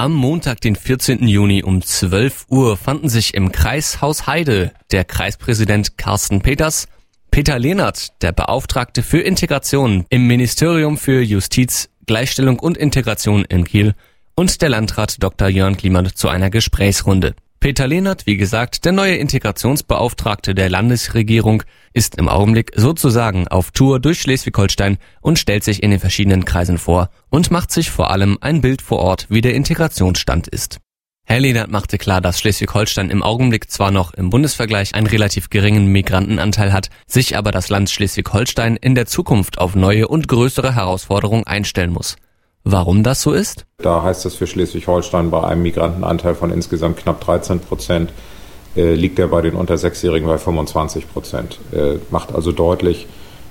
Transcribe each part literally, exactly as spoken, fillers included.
Am Montag, den vierzehnten Juni um zwölf Uhr fanden sich im Kreis Haus Heide der Kreispräsident Carsten Peters, Peter Lehnert, der Beauftragte für Integration im Ministerium für Justiz, Gleichstellung und Integration in Kiel und der Landrat Doktor Jörn Kliemann zu einer Gesprächsrunde. Peter Lehnert, wie gesagt, der neue Integrationsbeauftragte der Landesregierung, ist im Augenblick sozusagen auf Tour durch Schleswig-Holstein und stellt sich in den verschiedenen Kreisen vor und macht sich vor allem ein Bild vor Ort, wie der Integrationsstand ist. Herr Lehnert machte klar, dass Schleswig-Holstein im Augenblick zwar noch im Bundesvergleich einen relativ geringen Migrantenanteil hat, sich aber das Land Schleswig-Holstein in der Zukunft auf neue und größere Herausforderungen einstellen muss. Warum das so ist? Da heißt es für Schleswig-Holstein bei einem Migrantenanteil von insgesamt knapp dreizehn Prozent, äh, liegt er bei den unter Sechsjährigen bei fünfundzwanzig Prozent. Äh, macht also deutlich,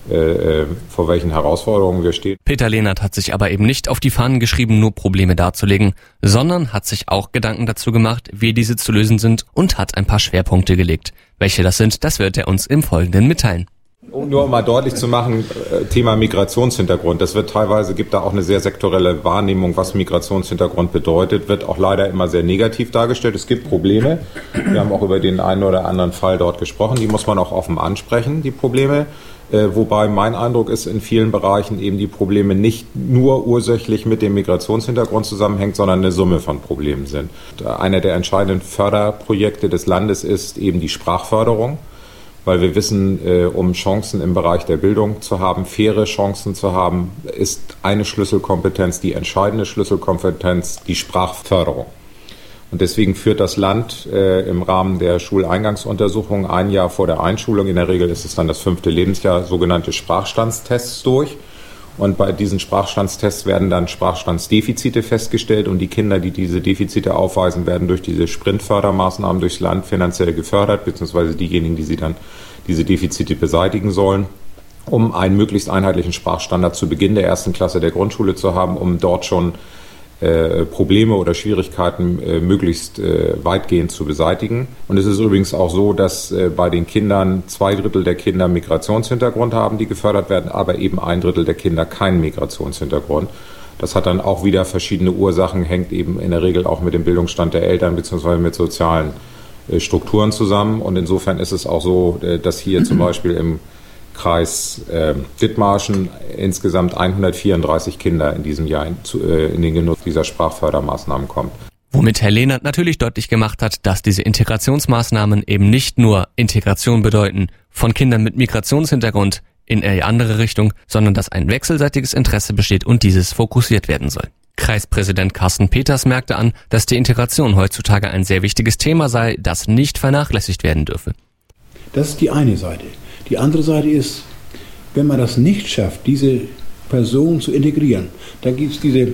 äh, vor welchen Herausforderungen wir stehen. Peter Lehnert hat sich aber eben nicht auf die Fahnen geschrieben, nur Probleme darzulegen, sondern hat sich auch Gedanken dazu gemacht, wie diese zu lösen sind und hat ein paar Schwerpunkte gelegt. Welche das sind, das wird er uns im Folgenden mitteilen. Um nur mal deutlich zu machen, Thema Migrationshintergrund. Das wird teilweise, gibt da auch eine sehr sektorelle Wahrnehmung, was Migrationshintergrund bedeutet, wird auch leider immer sehr negativ dargestellt. Es gibt Probleme. Wir haben auch über den einen oder anderen Fall dort gesprochen. Die muss man auch offen ansprechen, die Probleme. Wobei mein Eindruck ist, in vielen Bereichen eben die Probleme nicht nur ursächlich mit dem Migrationshintergrund zusammenhängt, sondern eine Summe von Problemen sind. Einer der entscheidenden Förderprojekte des Landes ist eben die Sprachförderung. Weil wir wissen, äh, um Chancen im Bereich der Bildung zu haben, faire Chancen zu haben, ist eine Schlüsselkompetenz, die entscheidende Schlüsselkompetenz, die Sprachförderung. Und deswegen führt das Land äh, im Rahmen der Schuleingangsuntersuchung ein Jahr vor der Einschulung, in der Regel ist es dann das fünfte Lebensjahr, sogenannte Sprachstandstests durch. Und bei diesen Sprachstandstests werden dann Sprachstandsdefizite festgestellt und die Kinder, die diese Defizite aufweisen, werden durch diese Sprintfördermaßnahmen durchs Land finanziell gefördert, beziehungsweise diejenigen, die sie dann diese Defizite beseitigen sollen, um einen möglichst einheitlichen Sprachstandard zu Beginn der ersten Klasse der Grundschule zu haben, um dort schon äh, Probleme oder Schwierigkeiten äh, möglichst äh, weitgehend zu beseitigen. Und es ist übrigens auch so, dass äh, bei den Kindern zwei Drittel der Kinder Migrationshintergrund haben, die gefördert werden, aber eben ein Drittel der Kinder keinen Migrationshintergrund. Das hat dann auch wieder verschiedene Ursachen, hängt eben in der Regel auch mit dem Bildungsstand der Eltern bzw. mit sozialen äh, Strukturen zusammen. Und insofern ist es auch so, äh, dass hier zum Beispiel im Kreis äh, Dithmarschen insgesamt hundertvierunddreißig Kinder in diesem Jahr in, äh, in den Genuss dieser Sprachfördermaßnahmen kommen. Womit Herr Lehnert natürlich deutlich gemacht hat, dass diese Integrationsmaßnahmen eben nicht nur Integration bedeuten von Kindern mit Migrationshintergrund in eine andere Richtung, sondern dass ein wechselseitiges Interesse besteht und dieses fokussiert werden soll. Kreispräsident Carsten Peters merkte an, dass die Integration heutzutage ein sehr wichtiges Thema sei, das nicht vernachlässigt werden dürfe. Das ist die eine Seite. Die andere Seite ist, wenn man das nicht schafft, diese Person zu integrieren, dann gibt es diese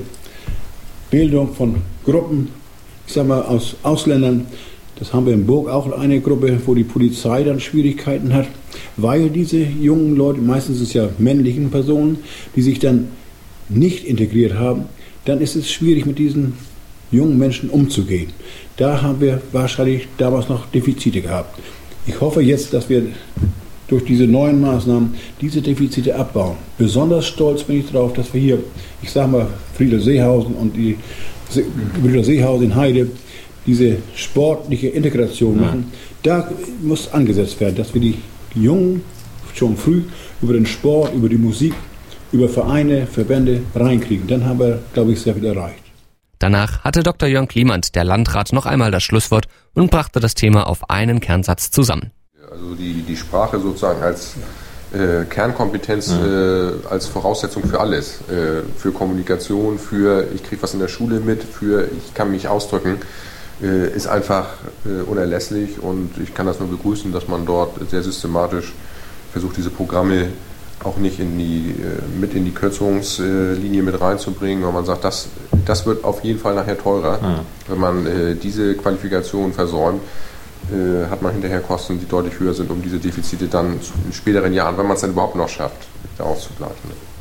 Bildung von Gruppen, ich sag mal aus Ausländern. Das haben wir in Burg auch eine Gruppe, wo die Polizei dann Schwierigkeiten hat, weil diese jungen Leute, meistens ist es ja männlichen Personen, die sich dann nicht integriert haben, dann ist es schwierig mit diesen jungen Menschen umzugehen. Da haben wir wahrscheinlich damals noch Defizite gehabt. Ich hoffe jetzt, dass wir durch diese neuen Maßnahmen diese Defizite abbauen. Besonders stolz bin ich darauf, dass wir hier, ich sage mal, Friedel Seehausen und die Brüder Seehausen in Heide diese sportliche Integration machen. Da muss angesetzt werden, dass wir die Jungen schon früh über den Sport, über die Musik, über Vereine, Verbände reinkriegen. Dann haben wir, glaube ich, sehr viel erreicht. Danach hatte Doktor Jörn Kliemann, der Landrat, noch einmal das Schlusswort und brachte das Thema auf einen Kernsatz zusammen. Also die, die Sprache sozusagen als äh, Kernkompetenz, äh, als Voraussetzung für alles. Äh, für Kommunikation, für ich kriege was in der Schule mit, für ich kann mich ausdrücken, äh, ist einfach äh, unerlässlich und ich kann das nur begrüßen, dass man dort sehr systematisch versucht, diese Programme auch nicht in die, äh, mit in die Kürzungslinie mit reinzubringen, weil man sagt, das, das wird auf jeden Fall nachher teurer, ja. Wenn man äh, diese Qualifikation versäumt. Äh, hat man hinterher Kosten, die deutlich höher sind, um diese Defizite dann in späteren Jahren, wenn man es dann überhaupt noch schafft, da auszugleichen.